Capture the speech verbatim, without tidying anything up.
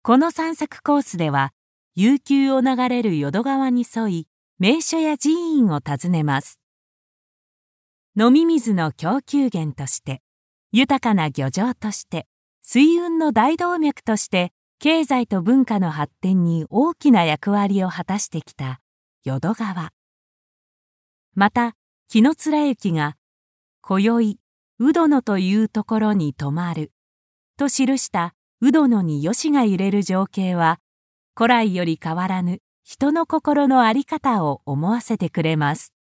この散策コースでは、悠久を流れる淀川に沿い、名所や寺院を訪ねます。飲み水の供給源として、豊かな漁場として、水運の大動脈として、経済と文化の発展に大きな役割を果たしてきた淀川。また、紀貫之が、今宵、鵜殿というところに泊まる、と記した鵜殿に吉が揺れる情景は、古来より変わらぬ人の心のあり方を思わせてくれます。